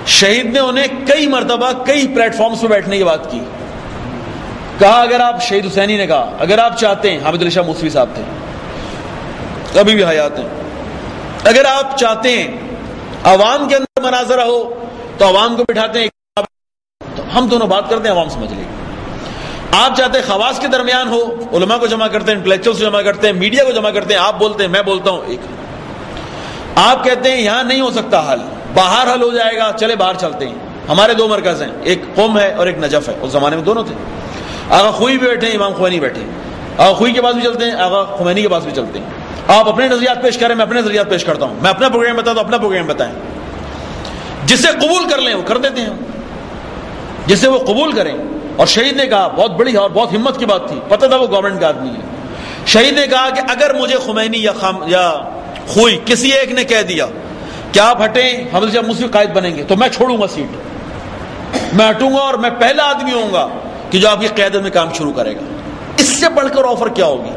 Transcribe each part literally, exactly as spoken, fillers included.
شہید نے انہیں کئی مرتبہ کئی پلیٹ فارمز پہ بیٹھنے کی بات کی. کہا اگر آپ شہید حسینی نے کہا اگر آپ چاہتے ہیں, حامد علی شاہ موسوی صاحب تھے ابھی بھی حیات ہیں, اگر آپ چاہتے ہیں عوام کے اندر مناظرہ ہو تو عوام کو بٹھاتے ہیں, تو ہم دونوں بات کرتے ہیں, عوام سمجھ لے گی. آپ چاہتے ہیں خواص کے درمیان ہو, علماء کو جمع کرتے ہیں, انٹلیکچوئلز جمع کرتے ہیں, میڈیا کو جمع کرتے ہیں, آپ بولتے ہیں میں بولتا ہوں, ایک آپ کہتے ہیں یہاں نہیں ہو سکتا حل, باہر حل ہو جائے گا, چلے باہر چلتے ہیں. ہمارے دو مرکز ہیں, ایک قم ہے اور ایک نجف ہے, اس زمانے میں دونوں تھے. آغا خوئی بھی بیٹھے ہیں, امام خمینی بیٹھے ہیں, آغا خوئی کے پاس بھی چلتے ہیں, آغا خمینی کے پاس بھی چلتے ہیں. آپ اپنے نظریات پیش کریں, میں اپنے نظریات پیش کرتا ہوں, میں اپنا پروگرام بتاتا ہوں, اپنا پروگرام بتائیں. جسے قبول کر لیں وہ کر دیتے ہیں, جسے وہ قبول کریں. اور شہید نے کہا, بہت بڑی اور بہت ہمت کی بات تھی, پتہ تھا وہ گورنمنٹ کا آدمی ہے. شہید نے کہا کہ اگر مجھے خمینی یا خام یا خوئی کسی ایک نے کہہ دیا کہ آپ ہٹیں, ہم جب مسلم قائد بنیں گے, تو میں چھوڑوں گا سیٹ, میں ہٹوں گا اور میں پہلا آدمی ہوں گا کہ جو آپ کی قیادت میں کام شروع کرے گا. اس سے بڑھ کر آفر کیا ہوگی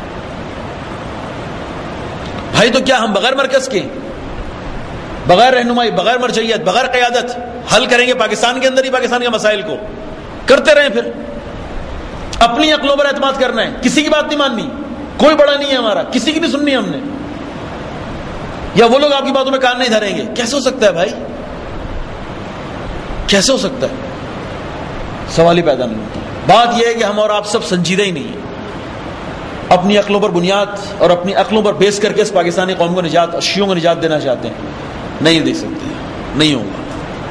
بھائی؟ تو کیا ہم بغیر مرکز کے, بغیر رہنمائی, بغیر مرجعیت, بغیر قیادت حل کریں گے پاکستان کے اندر ہی پاکستان کے مسائل کو؟ کرتے رہیں پھر اپنی عقلوں پر اعتماد کرنا ہے, کسی کی بات نہیں ماننی, کوئی بڑا نہیں ہے ہمارا, کسی کی نہیں سننی ہم نے, یا وہ لوگ آپ کی باتوں میں کان نہیں دھریں گے. کیسے ہو سکتا ہے بھائی, کیسے ہو سکتا ہے؟ سوال ہی پیدا نہیں ہوتا. بات یہ ہے کہ ہم اور آپ سب سنجیدہ ہی نہیں ہیں, اپنی عقلوں پر بنیاد اور اپنی عقلوں پر بیس کر کے اس پاکستانی قوم کو نجات اور شیعوں کو نجات دینا چاہتے ہیں. نہیں دے سکتے, نہیں ہوگا.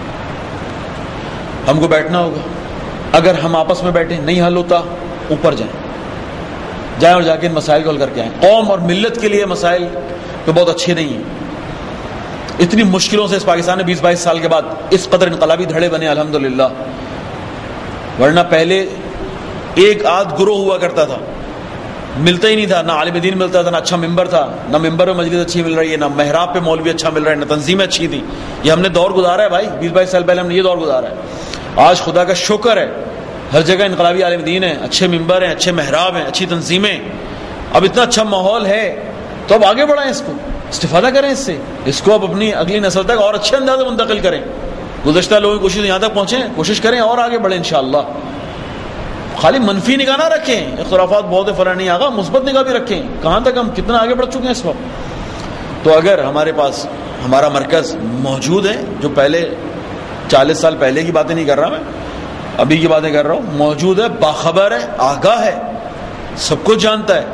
ہم کو بیٹھنا ہوگا, اگر ہم آپس میں بیٹھیں نہیں حل ہوتا, اوپر جائیں, جائیں اور جا کے ان مسائل کو حل کر کے آئیں. قوم اور ملت کے لیے مسائل تو بہت اچھے نہیں ہیں. اتنی مشکلوں سے اس پاکستان میں بیس بائیس سال کے بعد اس قدر انقلابی دھڑے بنے الحمدللہ, ورنہ پہلے ایک آدھ گروہ ہوا کرتا تھا, ملتا ہی نہیں تھا, نہ عالم دین ملتا تھا, نہ اچھا ممبر تھا, نہ ممبر میں مجلس اچھی مل رہی ہے, نہ محراب پہ مولوی اچھا مل رہا ہے, نہ تنظیمیں اچھی تھی. یہ ہم نے دور گزارا ہے بھائی, بیس بائیس سال پہلے ہم نے یہ دور گزارا ہے. آج خدا کا شکر ہے ہر جگہ انقلابی عالم دین ہے, اچھے ممبر ہیں, اچھے محراب ہیں, اچھی تنظیمیں, اب اتنا اچھا ماحول ہے, تو اب آگے بڑھائیں, اس کو استفادہ کریں, اس سے اس کو اب اپنی اگلی نسل تک اور اچھے انداز میں منتقل کریں. گزشتہ لوگوں کی کوشش یہاں تک پہنچیں, کوشش کریں اور آگے بڑھیں انشاءاللہ. خالی منفی نگاہ نہ رکھیں, اختلافات بہت فلاں نہیں آگا, مثبت نگاہ بھی رکھیں, کہاں تک ہم کتنا آگے بڑھ چکے ہیں اس وقت. تو اگر ہمارے پاس ہمارا مرکز موجود ہے, جو پہلے چالیس سال پہلے کی باتیں نہیں کر رہا میں, ابھی کی باتیں کر رہا ہوں, موجود ہے, باخبر ہے, آگاہ ہے, سب کچھ جانتا ہے,